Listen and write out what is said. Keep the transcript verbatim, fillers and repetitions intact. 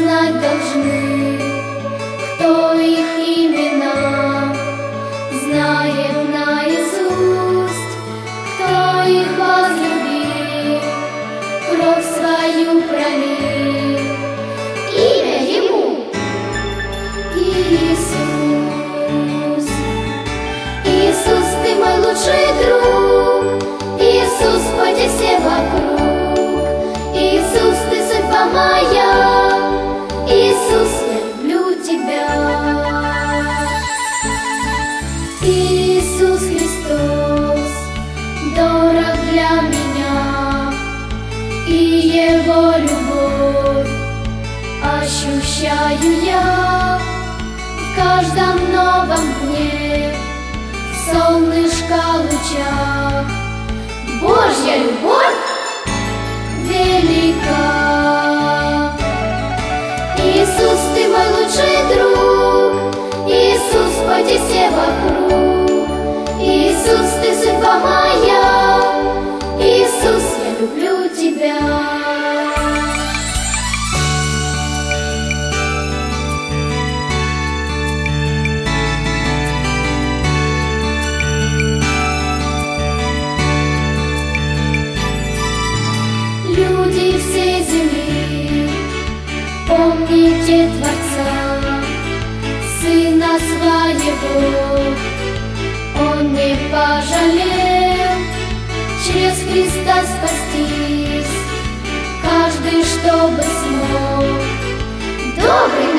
знать должны, кто их имена знает наизусть, кто их возлюбил, кровь свою пролил. Имя ему Иисус. Иисус, ты мой лучший друг, Иисус, пойди все вокруг. Иисус, ты судьба моя, Иисус, я люблю тебя. Иисус Христос дорог для меня, и Его любовь ощущаю я в каждом новом дне, в солнышко лучах. Божья любовь велика. Иисус, ты мой лучший друг, Иисус, пойди все вокруг. Иисус, ты судьба моя, Иисус, я люблю тебя. Люди всей земли, помните Творца, Сына Своего Он не пожалел, через Христа спастись каждый, чтобы смог. Добрый